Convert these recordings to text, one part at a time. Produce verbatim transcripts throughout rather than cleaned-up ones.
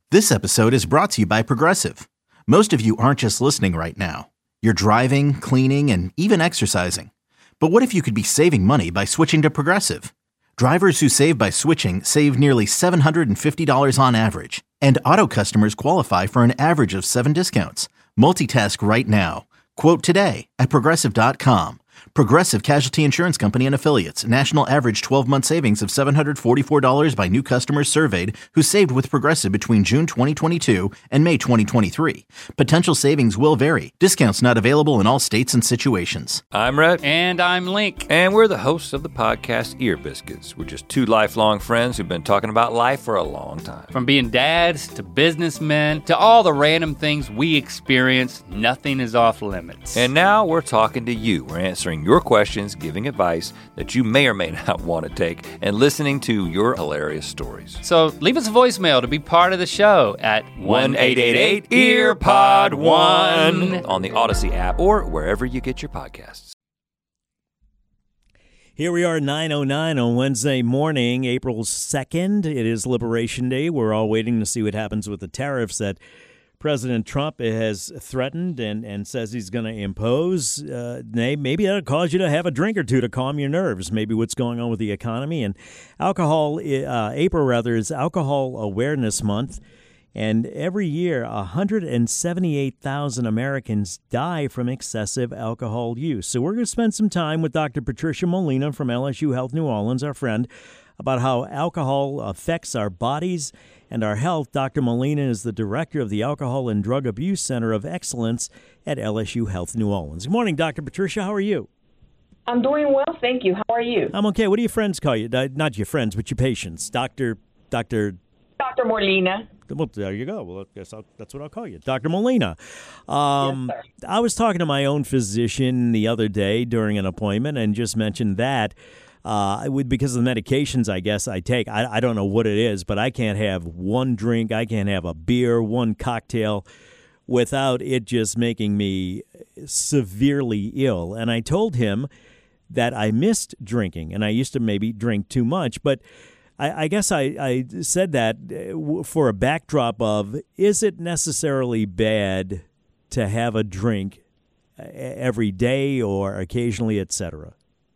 This episode is brought to you by Progressive. Most of you aren't just listening right now. You're driving, cleaning, and even exercising. But what if you could be saving money by switching to Progressive? Drivers who save by switching save nearly seven hundred fifty dollars on average. And auto customers qualify for an average of seven discounts. Multitask right now. Quote today at Progressive dot com. Progressive Casualty Insurance Company and Affiliates. National average twelve-month savings of seven hundred forty-four dollars by new customers surveyed who saved with Progressive between June twenty twenty-two and May twenty twenty-three. Potential savings will vary. Discounts not available in all states and situations. I'm Rhett. And I'm Link. And we're the hosts of the podcast Ear Biscuits. We're just two lifelong friends who've been talking about life for a long time. From being dads to businessmen to all the random things we experience, nothing is off limits. And now we're talking to you. We're answering your questions, giving advice that you may or may not want to take, and listening to your hilarious stories. So leave us a voicemail to be part of the show at one eight eight eight ear pod one on the Odyssey app or wherever you get your podcasts. Here we are, nine oh nine on Wednesday morning, April second. It is Liberation Day. We're all waiting to see what happens with the tariffs that President Trump has threatened and, and says he's going to impose. Uh, maybe that'll cause you to have a drink or two to calm your nerves. Maybe what's going on with the economy. And alcohol, uh, April rather, is Alcohol Awareness Month. And every year, one hundred seventy-eight thousand Americans die from excessive alcohol use. So we're going to spend some time with Doctor Patricia Molina from L S U Health New Orleans, our friend, about how alcohol affects our bodies and our health. Doctor Molina is the director of the Alcohol and Drug Abuse Center of Excellence at L S U Health New Orleans. Good morning, Doctor Patricia. How are you? I'm doing well, thank you. How are you? I'm okay. What do your friends call you? Uh, not your friends, but your patients. Doctor, Doctor... Doctor Molina. Well, there you go. Well, I guess I'll, that's what I'll call you, Doctor Molina. Um, yes, sir. I was talking to my own physician the other day during an appointment and just mentioned that uh, I would, because of the medications I guess I take, I, I don't know what it is, but I can't have one drink, I can't have a beer, one cocktail without it just making me severely ill. And I told him that I missed drinking, and I used to maybe drink too much, but I, I guess I, I said that for a backdrop of, is it necessarily bad to have a drink every day or occasionally, et cetera?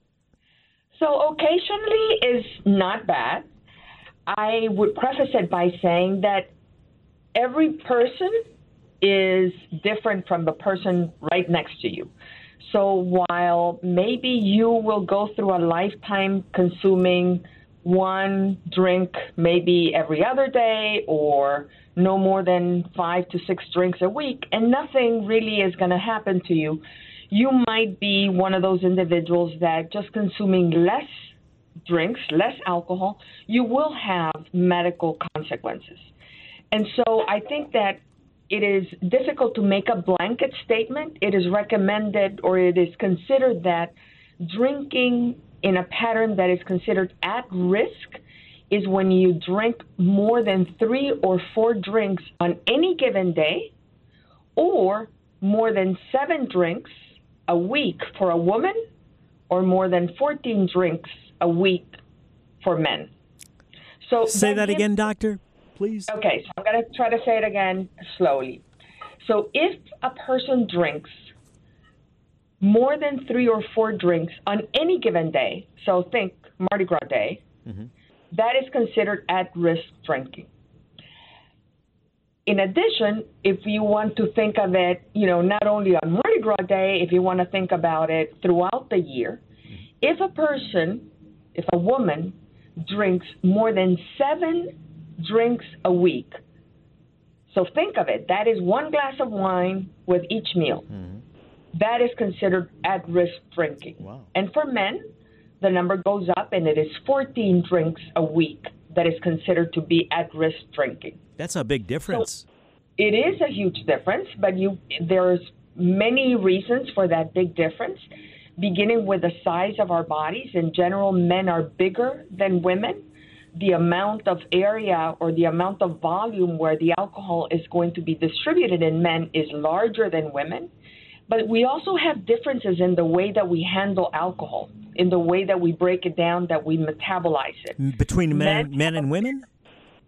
So occasionally is not bad. I would preface it by saying that every person is different from the person right next to you. So while maybe you will go through a lifetime consuming one drink maybe every other day or no more than five to six drinks a week, and nothing really is going to happen to you, you might be one of those individuals that just consuming less drinks, less alcohol, you will have medical consequences. And so I think that it is difficult to make a blanket statement. It is recommended, or it is considered, that drinking in a pattern that is considered at risk is when you drink more than three or four drinks on any given day, or more than seven drinks a week for a woman, or more than fourteen drinks a week for men. So say that gives, again, doctor, please. Okay, so I'm going to try to say it again slowly. So if a person drinks more than three or four drinks on any given day, so think Mardi Gras Day, mm-hmm. that is considered at-risk drinking. In addition, if you want to think of it, you know, not only on Mardi Gras Day, if you want to think about it throughout the year, mm-hmm. if a person, if a woman drinks more than seven drinks a week, so think of it, that is one glass of wine with each meal. Mm-hmm. That is considered at-risk drinking. Wow. And for men, the number goes up, and it is fourteen drinks a week that is considered to be at-risk drinking. That's a big difference. So it is a huge difference, but you there's many reasons for that big difference, beginning with the size of our bodies. In general, men are bigger than women. The amount of area or the amount of volume where the alcohol is going to be distributed in men is larger than women. But we also have differences in the way that we handle alcohol, in the way that we break it down, that we metabolize it. Between men, men, men and women?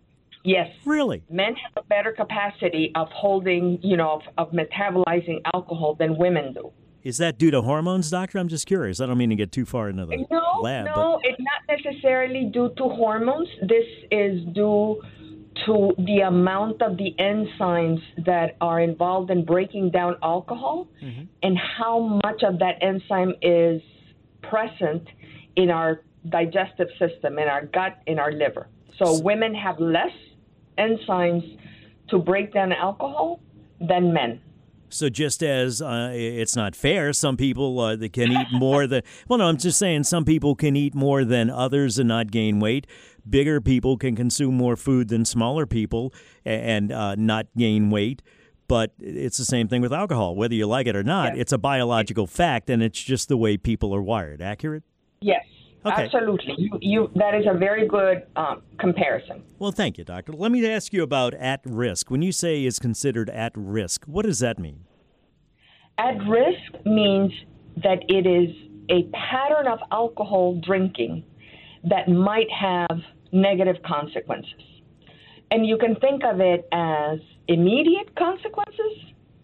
Yes. Really? Men have a better capacity of holding, you know, of, of metabolizing alcohol than women do. Is that due to hormones, doctor? I'm just curious. I don't mean to get too far into the no, lab. No, but... it's not necessarily due to hormones. This is due to the amount of the enzymes that are involved in breaking down alcohol mm-hmm. and how much of that enzyme is present in our digestive system, in our gut, in our liver. So women have less enzymes to break down alcohol than men. So just as uh, it's not fair, some people uh, that can eat more than, well, no, I'm just saying some people can eat more than others and not gain weight. Bigger people can consume more food than smaller people and uh, not gain weight. But it's the same thing with alcohol. Whether you like it or not, yes. It's a biological fact, and it's just the way people are wired. Accurate? Yes. Okay. Absolutely. You, you, that is a very good um, comparison. Well, thank you, doctor. Let me ask you about at risk. When you say is considered at risk, what does that mean? At risk means that it is a pattern of alcohol drinking that might have negative consequences. And you can think of it as immediate consequences.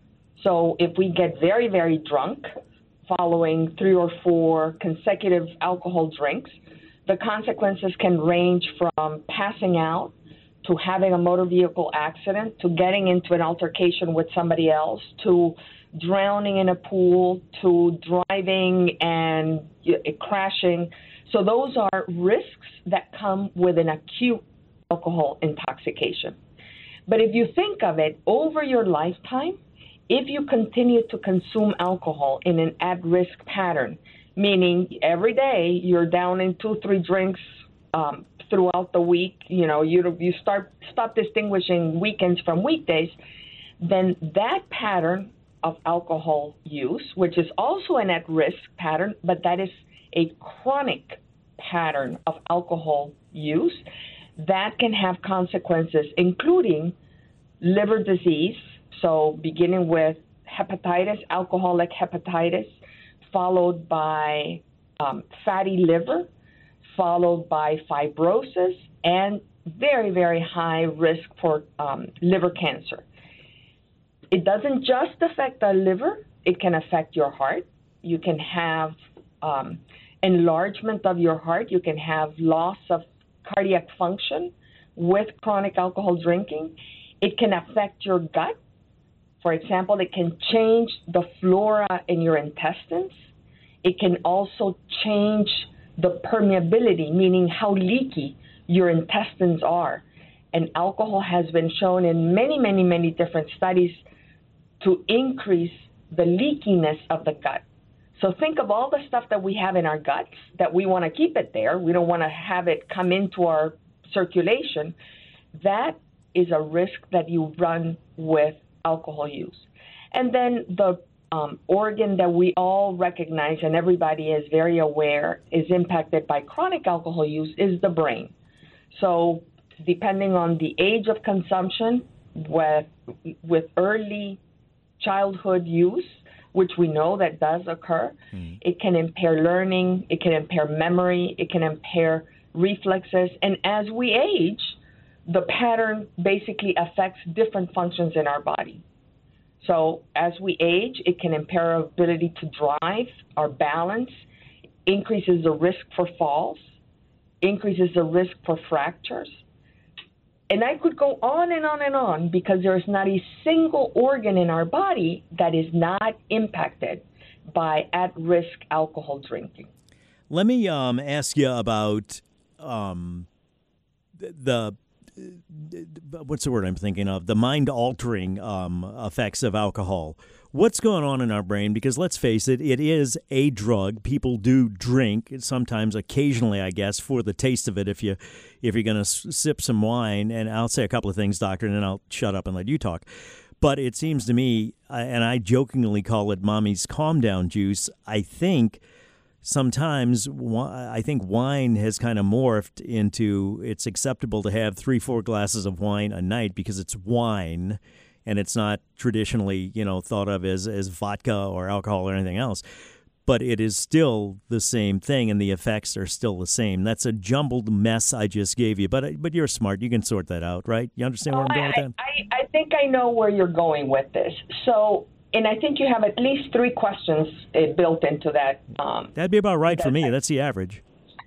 So if we get very, very drunk, following three or four consecutive alcohol drinks, the consequences can range from passing out to having a motor vehicle accident to getting into an altercation with somebody else to drowning in a pool to driving and crashing. So those are risks that come with an acute alcohol intoxication. But if you think of it over your lifetime, if you continue to consume alcohol in an at-risk pattern, meaning every day you're down in two, three drinks um, throughout the week, you know, you you start stop distinguishing weekends from weekdays, then that pattern of alcohol use, which is also an at-risk pattern, but that is a chronic pattern of alcohol use, that can have consequences, including liver disease. So beginning with hepatitis, alcoholic hepatitis, followed by um, fatty liver, followed by fibrosis, and very, very high risk for um, liver cancer. It doesn't just affect the liver. It can affect your heart. You can have um, enlargement of your heart. You can have loss of cardiac function with chronic alcohol drinking. It can affect your gut. For example, it can change the flora in your intestines. It can also change the permeability, meaning how leaky your intestines are. And alcohol has been shown in many, many, many different studies to increase the leakiness of the gut. So think of all the stuff that we have in our guts that we want to keep it there. We don't want to have it come into our circulation. That is a risk that you run with alcohol use. And then the um, organ that we all recognize and everybody is very aware is impacted by chronic alcohol use is the brain. So depending on the age of consumption, with, with early childhood use, which we know that does occur, mm. it can impair learning, it can impair memory, it can impair reflexes. And as we age, the pattern basically affects different functions in our body. So as we age, it can impair our ability to drive, our balance, increases the risk for falls, increases the risk for fractures. And I could go on and on and on because there's not a single organ in our body that is not impacted by at-risk alcohol drinking. Let me um, ask you about um, the what's the word I'm thinking of? The mind-altering um, effects of alcohol. What's going on in our brain? Because let's face it, it is a drug. People do drink sometimes, occasionally, I guess, for the taste of it. If you if you're going to sip some wine, and I'll say a couple of things, doctor, and then I'll shut up and let you talk. But it seems to me, and I jokingly call it mommy's calm down juice. I think. Sometimes I think wine has kind of morphed into it's acceptable to have three, four glasses of wine a night because it's wine and it's not traditionally, you know, thought of as, as vodka or alcohol or anything else. but it is still the same thing, and the effects are still the same. That's a jumbled mess I just gave you, but but you're smart. You can sort that out, right? You understand where I'm going with that? I, I, I think I know where you're going with this. So, and I think you have at least three questions uh, built into that. Um, That'd be about right that, for me. That's the average.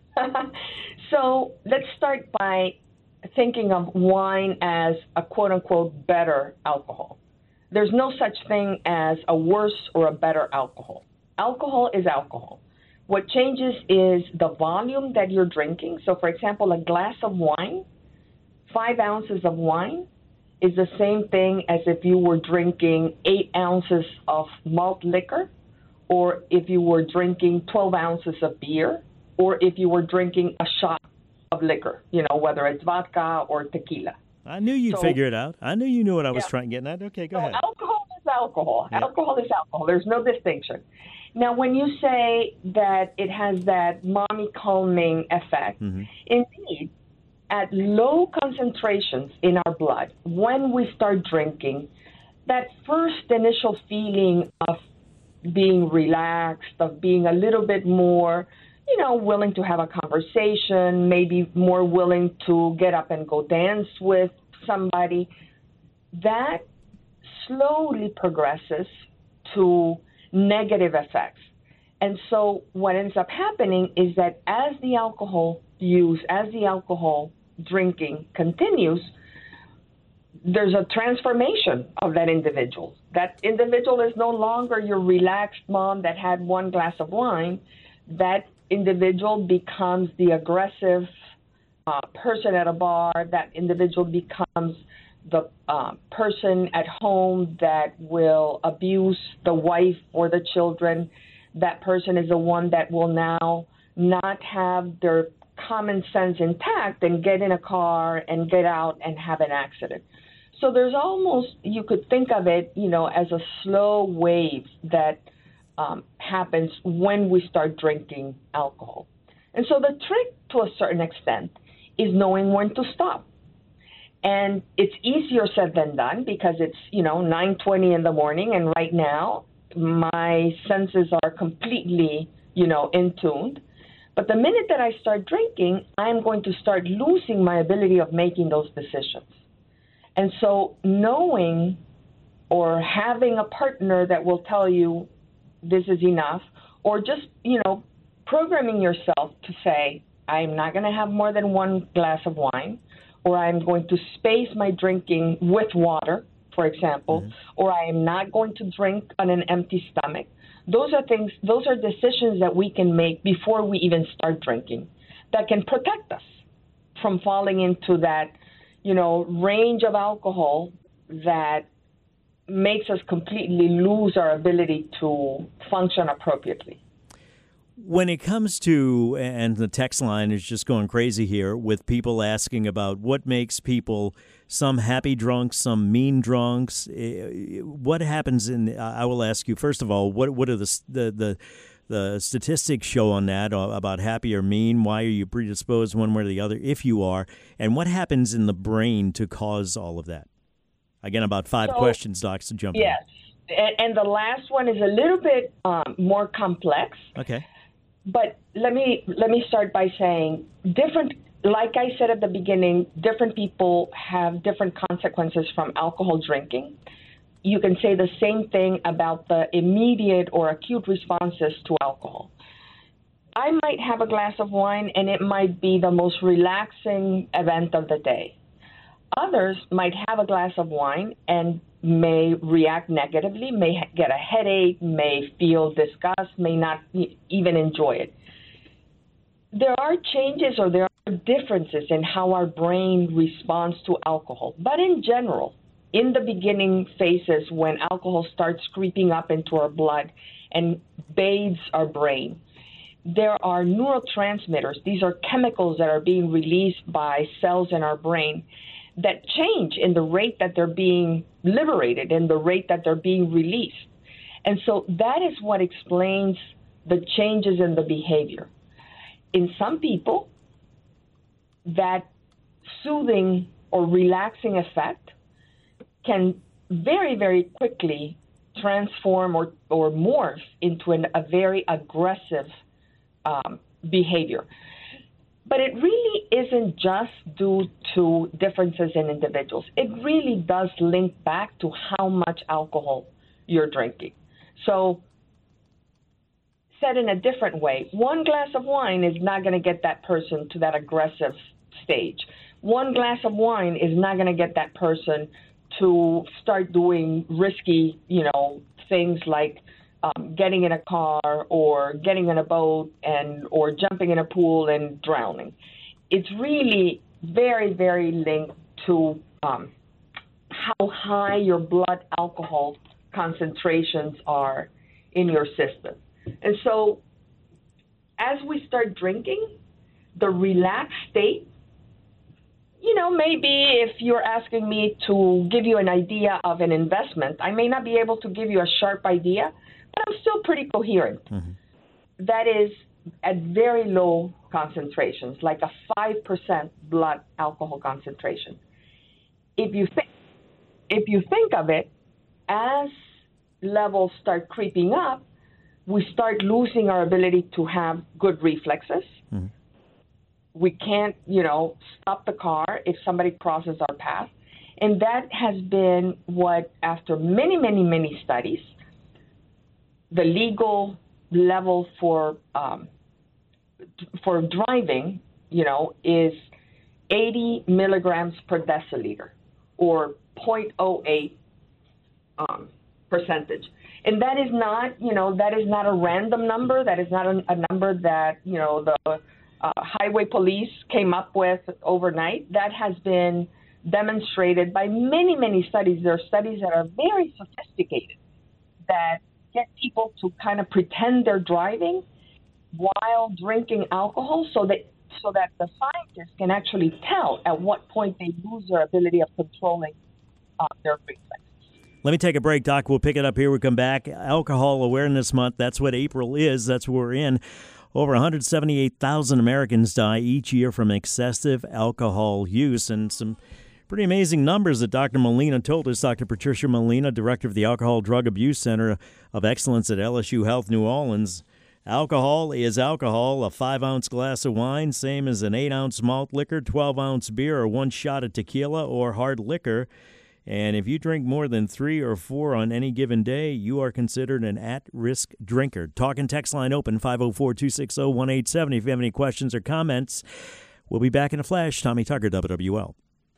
So let's start by thinking of wine as a quote-unquote better alcohol. There's no such thing as a worse or a better alcohol. Alcohol is alcohol. What changes is the volume that you're drinking. So, for example, a glass of wine, five ounces of wine, is the same thing as if you were drinking eight ounces of malt liquor, or if you were drinking twelve ounces of beer, or if you were drinking a shot of liquor, you know, whether it's vodka or tequila. I knew you'd so, figure it out. I knew you knew what I was yeah. trying to get at. Okay, go so ahead. Alcohol is alcohol. Yeah. Alcohol is alcohol. There's no distinction. Now, when you say that it has that mommy calming effect, mm-hmm. indeed, at low concentrations in our blood, when we start drinking, that first initial feeling of being relaxed, of being a little bit more, you know, willing to have a conversation, maybe more willing to get up and go dance with somebody, that slowly progresses to negative effects. And so what ends up happening is that as the alcohol use, as the alcohol drinking continues, there's a transformation of that individual. That individual is no longer your relaxed mom that had one glass of wine. That individual becomes the aggressive uh, person at a bar. That individual becomes the uh, person at home that will abuse the wife or the children. That person is the one that will now not have their common sense intact and get in a car and get out and have an accident. So there's almost, you could think of it, you know, as a slow wave that um, happens when we start drinking alcohol. And so the trick, to a certain extent, is knowing when to stop. And it's easier said than done because it's, you know, nine twenty in the morning, and right now my senses are completely, you know, in tuned. But the minute that I start drinking, I'm going to start losing my ability of making those decisions. And so knowing or having a partner that will tell you this is enough, or just, you know, programming yourself to say, I'm not going to have more than one glass of wine, or I'm going to space my drinking with water, for example, mm-hmm. or I am not going to drink on an empty stomach. Those are things, those are decisions that we can make before we even start drinking that can protect us from falling into that, you know, range of alcohol that makes us completely lose our ability to function appropriately. When it comes to, and the text line is just going crazy here with people asking about what makes people, some happy drunks, some mean drunks. What happens in, I will ask you, first of all, what what are the the the, the statistics show on that about happy or mean? Why are you predisposed one way or the other, if you are? And what happens in the brain to cause all of that? Again, about five so, questions, Doc, to jump yes. in. Yes, and, and the last one is a little bit um, more complex. Okay. But let me let me start by saying different, like I said at the beginning, different people have different consequences from alcohol drinking. You can say the same thing about the immediate or acute responses to alcohol. I might have a glass of wine and it might be the most relaxing event of the day. Others might have a glass of wine and may react negatively, may get a headache, may feel disgust, may not even enjoy it. There are changes or there are differences in how our brain responds to alcohol. But in general, in the beginning phases when alcohol starts creeping up into our blood and bathes our brain, there are neurotransmitters. These are chemicals that are being released by cells in our brain that change in the rate that they're being liberated, in the rate that they're being released. And so that is what explains the changes in the behavior. In some people, that soothing or relaxing effect can very, very quickly transform or, or morph into an, a very aggressive um, behavior. But it really isn't just due to differences in individuals. It really does link back to how much alcohol you're drinking. So, said in a different way, one glass of wine is not going to get that person to that aggressive stage. One glass of wine is not going to get that person to start doing risky, you know, things like um, getting in a car or getting in a boat and or jumping in a pool and drowning. It's really very, very linked to um, how high your blood alcohol concentrations are in your system. And so as we start drinking, the relaxed state, you know, maybe if you're asking me to give you an idea of an investment, I may not be able to give you a sharp idea, but I'm still pretty coherent. Mm-hmm. That is at very low concentrations, like a five percent blood alcohol concentration. If you think, if you think of it, as levels start creeping up, we start losing our ability to have good reflexes. Mm-hmm. We can't, you know, stop the car if somebody crosses our path. And that has been what, after many, many, many studies, the legal level for um, for driving, you know, is eighty milligrams per deciliter, or zero point zero eight um, percentage. And that is not, you know, that is not a random number. That is not a, a number that, you know, the uh, highway police came up with overnight. That has been demonstrated by many, many studies. There are studies that are very sophisticated that get people to kind of pretend they're driving while drinking alcohol, so that so that the scientists can actually tell at what point they lose their ability of controlling uh, their reflexes. Let me take a break, Doc. We'll pick it up here. We come back. Alcohol Awareness Month. That's what April is. That's what we're in. Over one hundred seventy-eight thousand Americans die each year from excessive alcohol use, and some pretty amazing numbers that Doctor Molina told us. Doctor Patricia Molina, director of the Alcohol Drug Abuse Center of Excellence at L S U Health New Orleans. Alcohol is alcohol. A five-ounce glass of wine, same as an eight-ounce malt liquor, twelve-ounce beer, or one shot of tequila or hard liquor. And if you drink more than three or four on any given day, you are considered an at-risk drinker. Talk and text line open, five oh four, two six oh, one eight seven oh. If you have any questions or comments, we'll be back in a flash. Tommy Tucker, W W L.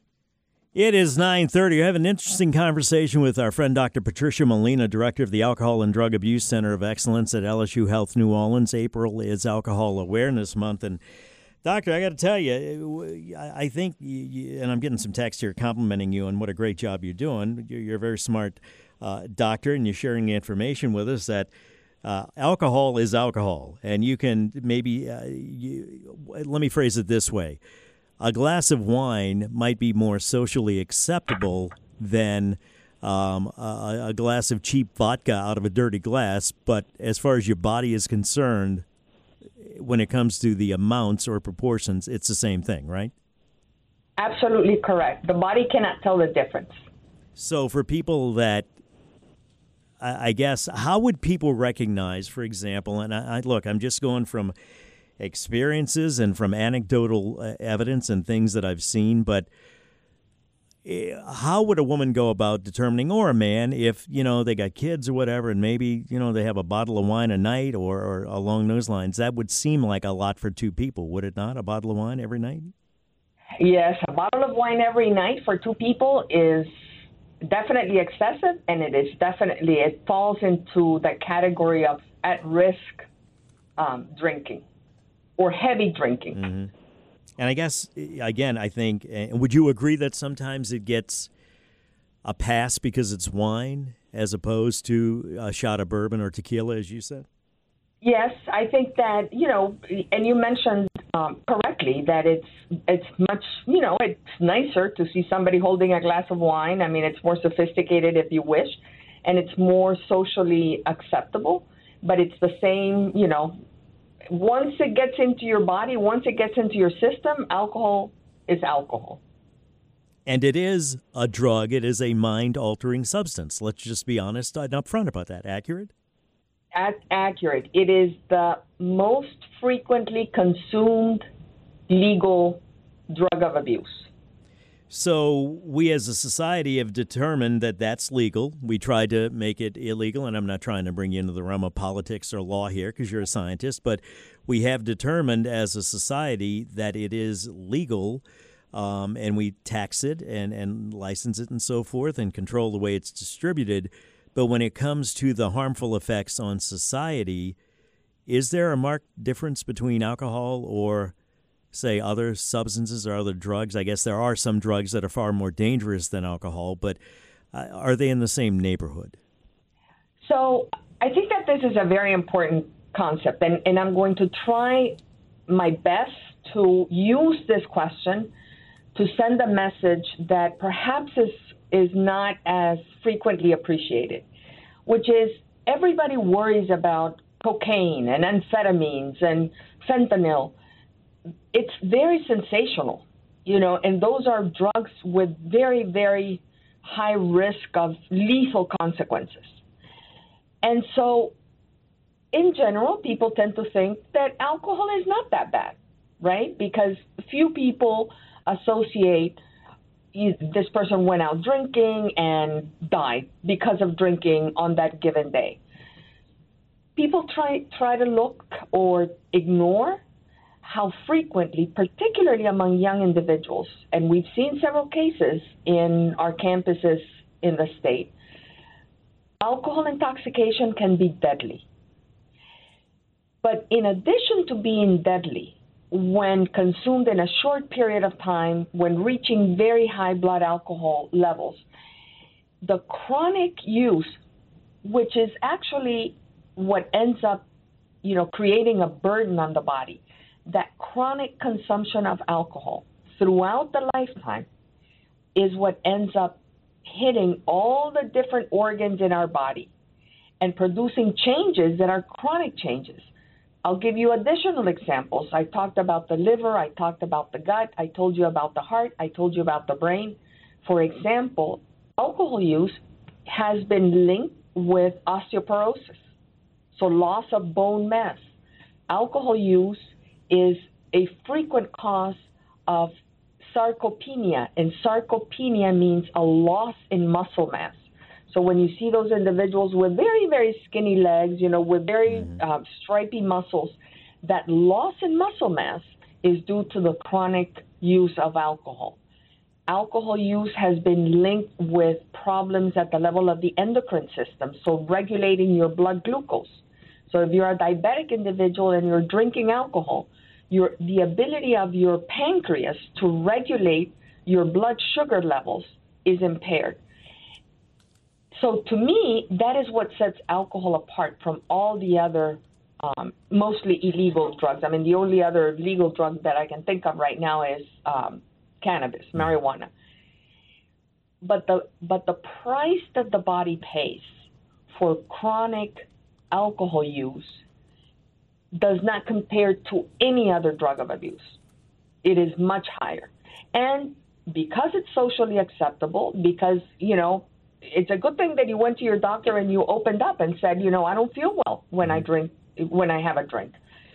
It is nine thirty. I have an interesting conversation with our friend Doctor Patricia Molina, director of the Alcohol and Drug Abuse Center of Excellence at L S U Health New Orleans. April is Alcohol Awareness Month, and Doctor, I got to tell you, I think, you, and I'm getting some text here complimenting you on what a great job you're doing. You're a very smart uh, doctor, and you're sharing the information with us that uh, alcohol is alcohol. And you can maybe, uh, you, let me phrase it this way. A glass of wine might be more socially acceptable than um, a, a glass of cheap vodka out of a dirty glass. But as far as your body is concerned, when it comes to the amounts or proportions, it's the same thing, right? Absolutely correct. The body cannot tell the difference. So for people that, I, I guess, how would people recognize, for example, and I, I look, I'm just going from experiences and from anecdotal uh, evidence and things that I've seen, but how would a woman go about determining, or a man, if, you know, they got kids or whatever, and maybe, you know, they have a bottle of wine a night or, or along those lines? That would seem like a lot for two people, would it not? A bottle of wine every night? Yes, a bottle of wine every night for two people is definitely excessive, and it is definitely, it falls into the category of at-risk um, drinking or heavy drinking. Mm-hmm. And I guess, again, I think, would you agree that sometimes it gets a pass because it's wine as opposed to a shot of bourbon or tequila, as you said? Yes, I think that, you know, and you mentioned um, correctly that it's it's much, you know, it's nicer to see somebody holding a glass of wine. I mean, it's more sophisticated if you wish, and it's more socially acceptable, but it's the same, you know. Once it gets into your body, once it gets into your system, alcohol is alcohol. And it is a drug. It is a mind-altering substance. Let's just be honest and upfront about that. Accurate? Ac- accurate. It is the most frequently consumed legal drug of abuse. So we as a society have determined that that's legal. We tried to make it illegal, and I'm not trying to bring you into the realm of politics or law here because you're a scientist, but we have determined as a society that it is legal, um, and we tax it and, and license it and so forth and control the way it's distributed. But when it comes to the harmful effects on society, is there a marked difference between alcohol or say other substances or other drugs? I guess there are some drugs that are far more dangerous than alcohol, but uh, are they in the same neighborhood? So I think that this is a very important concept, and, and I'm going to try my best to use this question to send a message that perhaps is, is not as frequently appreciated, which is everybody worries about cocaine and amphetamines and fentanyl. It's very sensational, you know, and those are drugs with very, very high risk of lethal consequences. And so, in general, people tend to think that alcohol is not that bad, right? Because few people associate this person went out drinking and died because of drinking on that given day. People try try to look or ignore how frequently, particularly among young individuals, and we've seen several cases in our campuses in the state, alcohol intoxication can be deadly. But in addition to being deadly, when consumed in a short period of time, when reaching very high blood alcohol levels, the chronic use, which is actually what ends up, you know, creating a burden on the body, that chronic consumption of alcohol throughout the lifetime is what ends up hitting all the different organs in our body and producing changes that are chronic changes. I'll give you additional examples. I talked about the liver, I talked about the gut, I told you about the heart, I told you about the brain. For example, alcohol use has been linked with osteoporosis, so loss of bone mass. Alcohol use is a frequent cause of sarcopenia, and sarcopenia means a loss in muscle mass. So when you see those individuals with very, very skinny legs, you know, with very uh, stripy muscles, that loss in muscle mass is due to the chronic use of alcohol. Alcohol use has been linked with problems at the level of the endocrine system, so regulating your blood glucose. So if you're a diabetic individual and you're drinking alcohol, your, the ability of your pancreas to regulate your blood sugar levels is impaired. So to me, that is what sets alcohol apart from all the other um, mostly illegal drugs. I mean, the only other legal drug that I can think of right now is um, cannabis, marijuana. But the, but the price that the body pays for chronic alcohol use does not compare to any other drug of abuse. It is much higher. And because it's socially acceptable, because, you know, it's a good thing that you went to your doctor and you opened up and said, you know, I don't feel well when I drink, when I have a drink.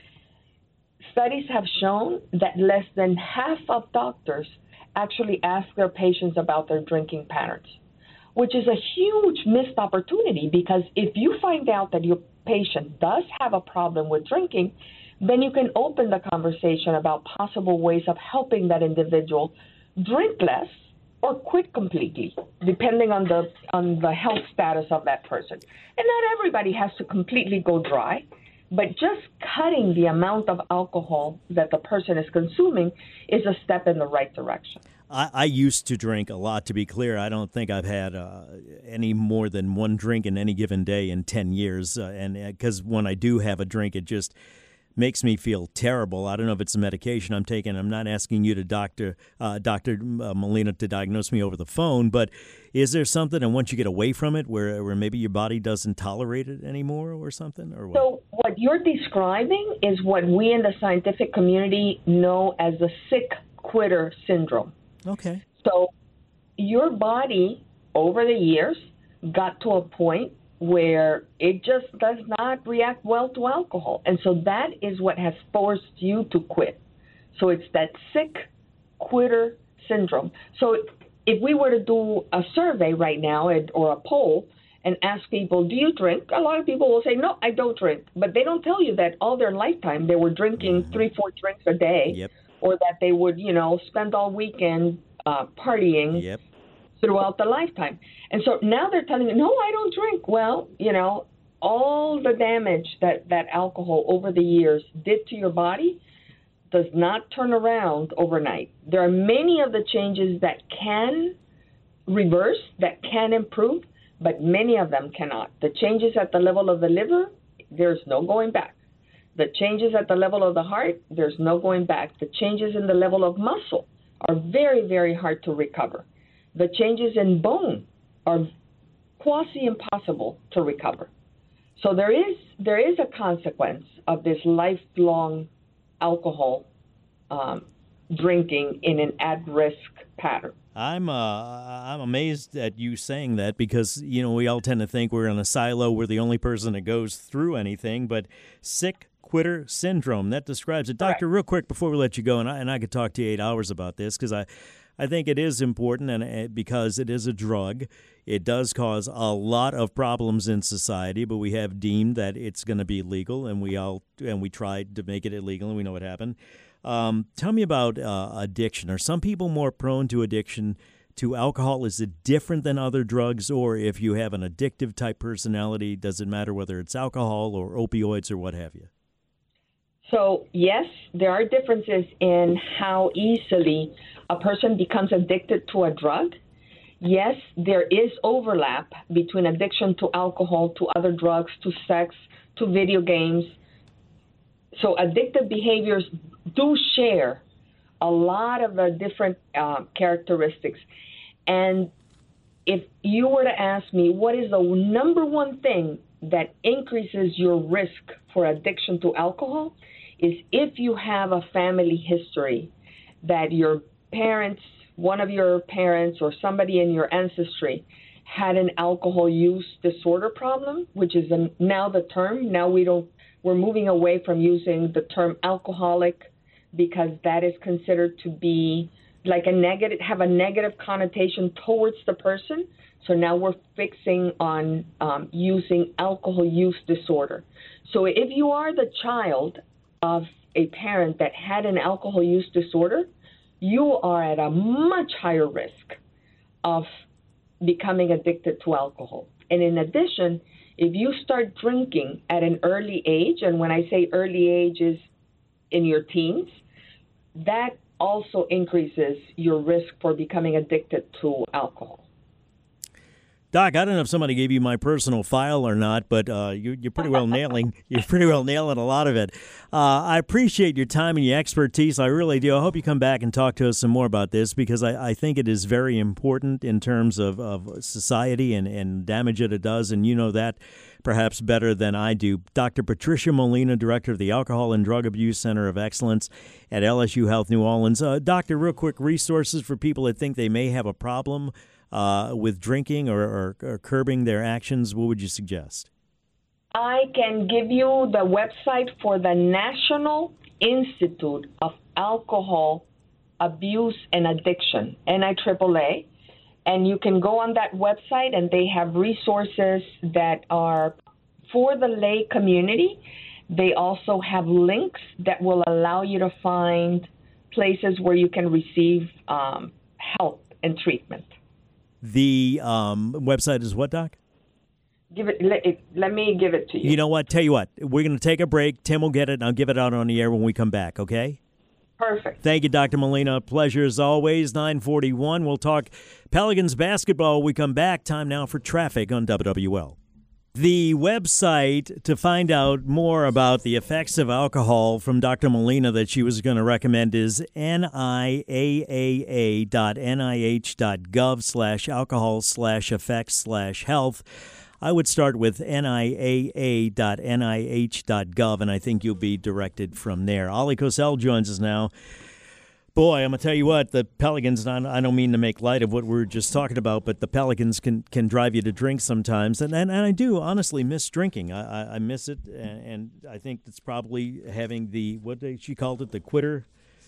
Studies have shown that less than half of doctors actually ask their patients about their drinking patterns, which is a huge missed opportunity, because if you find out that your patient does have a problem with drinking, then you can open the conversation about possible ways of helping that individual drink less or quit completely, depending on the on the health status of that person. And not everybody has to completely go dry, but just cutting the amount of alcohol that the person is consuming is a step in the right direction. I, I used to drink a lot, to be clear. I don't think I've had uh, any more than one drink in any given day in ten years. Uh, and because when I do have a drink, it just makes me feel terrible. I don't know if it's a medication I'm taking. I'm not asking you to doctor, uh, Doctor Molina, to diagnose me over the phone, but is there something, and once you get away from it, where where maybe your body doesn't tolerate it anymore or something? Or what? So what you're describing is what we in the scientific community know as the sick quitter syndrome. Okay. So your body over the years got to a point where it just does not react well to alcohol. And so that is what has forced you to quit. So it's that sick quitter syndrome. So if we were to do a survey right now or a poll and ask people, do you drink? A lot of people will say, no, I don't drink. But they don't tell you that all their lifetime they were drinking three, four drinks a day, yep. or that they would, you know, spend all weekend uh, partying yep. throughout the lifetime. And so now they're telling you, no, I don't drink. Well, you know, all the damage that, that alcohol over the years did to your body does not turn around overnight. There are many of the changes that can reverse, that can improve, but many of them cannot. The changes at the level of the liver, there's no going back. The changes at the level of the heart, there's no going back. The changes in the level of muscle are very, very hard to recover. The changes in bone are quasi-impossible to recover. So there is there is a consequence of this lifelong alcohol um, drinking in an at-risk pattern. I'm uh, I'm amazed at you saying that because, you know, we all tend to think we're in a silo. We're the only person that goes through anything. But sick quitter syndrome, that describes it. Doctor, real quick before we let you go, and I, and I could talk to you eight hours about this because I, I think it is important and uh, because it is a drug. It does cause a lot of problems in society, but we have deemed that it's going to be legal, and we all and we tried to make it illegal, and we know what happened. Um, tell me about uh, addiction. Are some people more prone to addiction to alcohol? Is it different than other drugs? Or if you have an addictive type personality, does it matter whether it's alcohol or opioids or what have you? So, yes, there are differences in how easily a person becomes addicted to a drug. Yes, there is overlap between addiction to alcohol, to other drugs, to sex, to video games. So addictive behaviors do share a lot of the different uh, characteristics. And if you were to ask me, what is the number one thing that increases your risk for addiction to alcohol, is if you have a family history that your parents, one of your parents or somebody in your ancestry had an alcohol use disorder problem, which is a, now the term. Now we don't, we're moving away from using the term alcoholic because that is considered to be like a negative, have a negative connotation towards the person. So now we're fixing on um, using alcohol use disorder. So if you are the child of a parent that had an alcohol use disorder, you are at a much higher risk of becoming addicted to alcohol. And in addition, if you start drinking at an early age, and when I say early age is in your teens, that also increases your risk for becoming addicted to alcohol. Doc, I don't know if somebody gave you my personal file or not, but uh, you, you're pretty well nailing. You're pretty well nailing a lot of it. Uh, I appreciate your time and your expertise. I really do. I hope you come back and talk to us some more about this because I, I think it is very important in terms of, of society and, and damage that it does, and you know that perhaps better than I do. Doctor Patricia Molina, Director of the Alcohol and Drug Abuse Center of Excellence at L S U Health New Orleans. Uh, doctor, real quick, resources for people that think they may have a problem Uh, with drinking or, or, or curbing their actions, what would you suggest? I can give you the website for the National Institute of Alcohol Abuse and Addiction, N I A A A, and you can go on that website and they have resources that are for the lay community. They also have links that will allow you to find places where you can receive um, help and treatment. The um, website is what, Doc? Give it. Let, it. let me give it to you. You know what? Tell you what. We're going to take a break. Tim will get it, and I'll give it out on the air when we come back, okay? Perfect. Thank you, Doctor Molina. Pleasure as always. nine forty-one. We'll talk Pelicans basketball when we come back. Time now for traffic on W W L. The website to find out more about the effects of alcohol from Doctor Molina that she was going to recommend is N I A A A dot N I H dot gov slash alcohol slash effects slash health. I would start with N I A A dot N I H dot gov, and I think you'll be directed from there. Ollie Cosell joins us now. Boy, I'm going to tell you what, the Pelicans, and I don't mean to make light of what we were just talking about, but the Pelicans can, can drive you to drink sometimes. And, and, and I do honestly miss drinking. I, I, I miss it, and, and I think it's probably having the, what they, she called it, the quitter,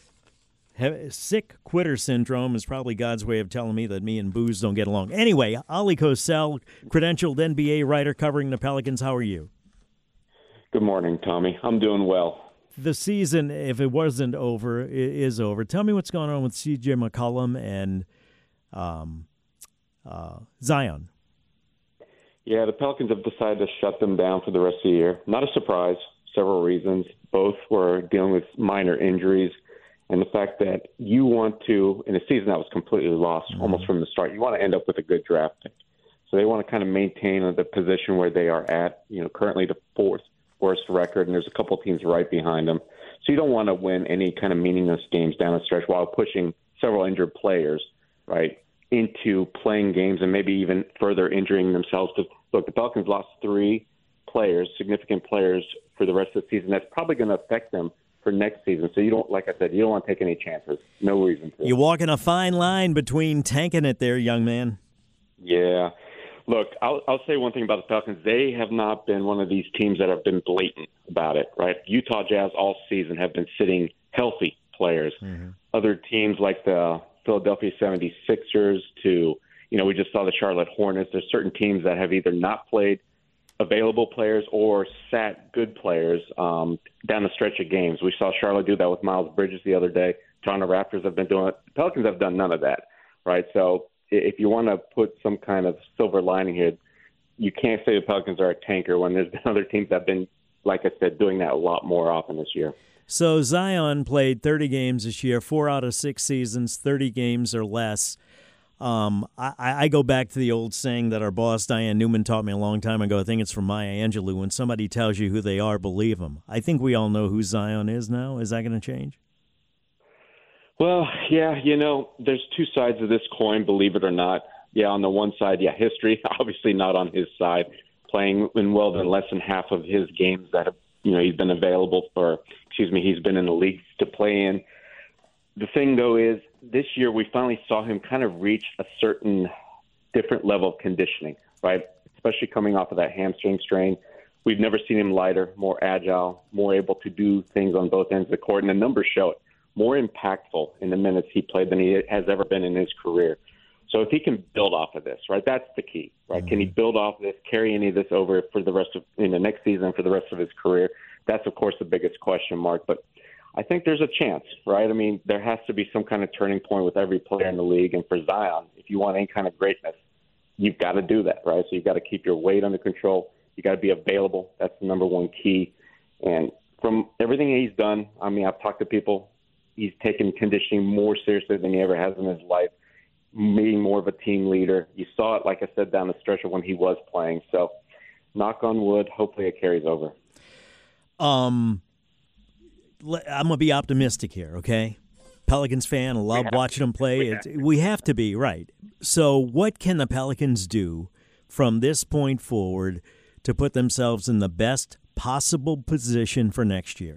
sick quitter syndrome is probably God's way of telling me that me and booze don't get along. Anyway, Oleh Kosel, credentialed N B A writer covering the Pelicans. How are you? Good morning, Tommy. I'm doing well. The season, if it wasn't over, is over. Tell me what's going on with C J McCollum and um, uh, Zion. Yeah, the Pelicans have decided to shut them down for the rest of the year. Not a surprise, several reasons. Both were dealing with minor injuries, and the fact that you want to, in a season that was completely lost mm-hmm. almost from the start, you want to end up with a good draft pick. So they want to kind of maintain the position where they are at, you know, currently the fourth worst record, and there's a couple teams right behind them. So you don't want to win any kind of meaningless games down the stretch while pushing several injured players, right, into playing games and maybe even further injuring themselves. Because, look, the Pelicans lost three players, significant players, for the rest of the season. That's probably going to affect them for next season. So you don't, like I said, you don't want to take any chances. No reason to. You're walking a fine line between tanking it there, young man. Yeah. Look, I'll, I'll say one thing about the Pelicans. They have not been one of these teams that have been blatant about it, right? Utah Jazz all season have been sitting healthy players. Mm-hmm. Other teams like the Philadelphia seventy-sixers to, you know, we just saw the Charlotte Hornets. There's certain teams that have either not played available players or sat good players um, down the stretch of games. We saw Charlotte do that with Miles Bridges the other day. Toronto Raptors have been doing it. The Pelicans have done none of that, right? So if you want to put some kind of silver lining here, you can't say the Pelicans are a tanker when there's been other teams that have been, like I said, doing that a lot more often this year. So Zion played thirty games this year, four out of six seasons, thirty games or less. Um, I, I go back to the old saying that our boss, Diane Newman, taught me a long time ago. I think it's from Maya Angelou. When somebody tells you who they are, believe them. I think we all know who Zion is now. Is that going to change? Well, yeah, you know, there's two sides of this coin, believe it or not. Yeah, on the one side, yeah, history, obviously not on his side, playing in well than less than half of his games that have, you know, he's been available for, excuse me, he's been in the league to play in. The thing, though, is this year we finally saw him kind of reach a certain different level of conditioning, right, especially coming off of that hamstring strain. We've never seen him lighter, more agile, more able to do things on both ends of the court, and the numbers show it. More impactful in the minutes he played than he has ever been in his career. So if he can build off of this, right, that's the key, right? Mm-hmm. Can he build off of this, carry any of this over for the rest of in the next season, for the rest of his career? That's, of course, the biggest question mark. But I think there's a chance, right? I mean, there has to be some kind of turning point with every player in the league. And for Zion, if you want any kind of greatness, you've got to do that, right? So you've got to keep your weight under control. You got to be available. That's the number one key. And from everything he's done, I mean, I've talked to people. He's taken conditioning more seriously than he ever has in his life, being more of a team leader. You saw it, like I said, down the stretch of when he was playing. So knock on wood, hopefully it carries over. Um, I'm going to be optimistic here, okay? Pelicans fan, I love watching them play. We have, we have to be, right. So what can the Pelicans do from this point forward to put themselves in the best possible position for next year?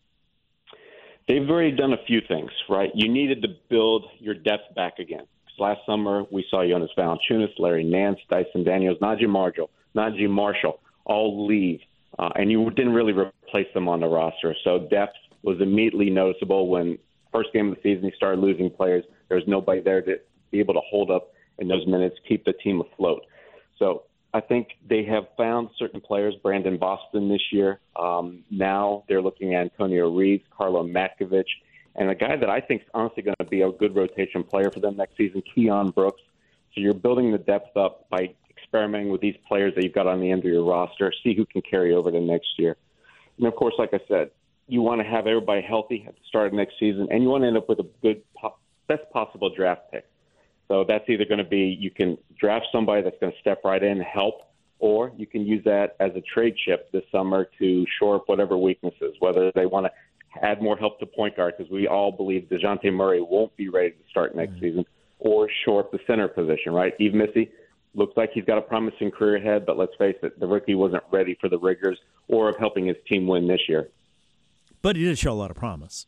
They've already done a few things, right? You needed to build your depth back again. Last summer, we saw Jonas Valanciunas, Larry Nance, Dyson Daniels, Najee Marshall, Najee Marshall all leave, uh, and you didn't really replace them on the roster. So depth was immediately noticeable when first game of the season you started losing players. There was nobody there to be able to hold up in those minutes, keep the team afloat. So I think they have found certain players, Brandon Boston this year. Um, now they're looking at Antonio Reeves, Carlo Matkovic, and a guy that I think is honestly going to be a good rotation player for them next season, Keon Brooks. So you're building the depth up by experimenting with these players that you've got on the end of your roster, see who can carry over to next year. And, of course, like I said, you want to have everybody healthy at the start of next season, and you want to end up with a good, best possible draft pick. So that's either going to be you can draft somebody that's going to step right in and help, or you can use that as a trade chip this summer to shore up whatever weaknesses, whether they want to add more help to point guard, because we all believe DeJounte Murray won't be ready to start next mm-hmm. season, or shore up the center position, right? Yves Missy looks like he's got a promising career ahead, but let's face it, the rookie wasn't ready for the rigors or of helping his team win this year. But he did show a lot of promise.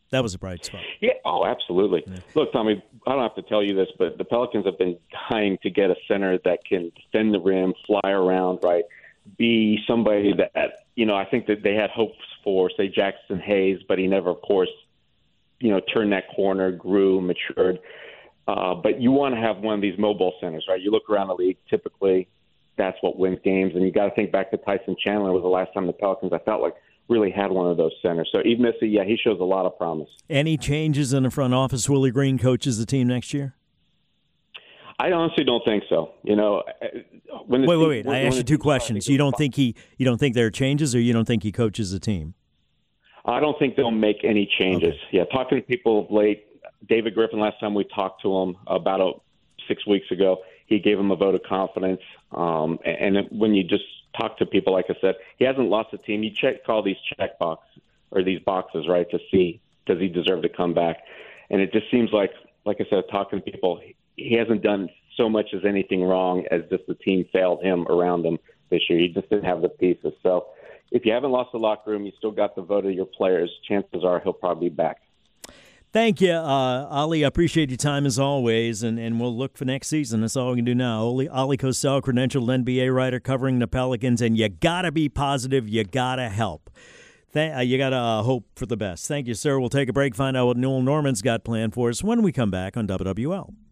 That was a bright spot. Yeah. Oh, absolutely. Yeah. Look, Tommy, I don't have to tell you this, but the Pelicans have been dying to get a center that can defend the rim, fly around, right? Be somebody that, you know, I think that they had hopes for, say, Jackson Hayes, but he never, of course, you know, turned that corner, grew, matured. Uh, but you want to have one of these mobile centers, right? You look around the league, typically that's what wins games. And you got to think back to Tyson Chandler was the last time the Pelicans, I felt like, really had one of those centers. So even if, yeah, he shows a lot of promise. Any changes in the front office? Willie Green coaches the team next year? I honestly don't think so. You know, when the wait, team, wait, wait. When, I asked you two questions. You don't think he, you don't think there are changes, or you don't think he coaches the team? I don't think they'll make any changes. Okay. Yeah, talking to people late. David Griffin, last time we talked to him about a, six weeks ago, he gave him a vote of confidence. Um, and and when you just talk to people, like I said, he hasn't lost a team. You check all these check box or these boxes, right, to see does he deserve to come back. And it just seems like, like I said, talking to people, he hasn't done so much as anything wrong as just the team failed him around him this year. He just didn't have the pieces. So if you haven't lost the locker room, you still got the vote of your players, chances are he'll probably be back. Thank you, uh, Ali. I appreciate your time as always, and, and we'll look for next season. That's all we can do now. Ali, Ali Kosel, credentialed N B A writer covering the Pelicans, and you got to be positive. You got to help. Th- uh, you got to uh, hope for the best. Thank you, sir. We'll take a break, find out what Newell Norman's got planned for us when we come back on W W L.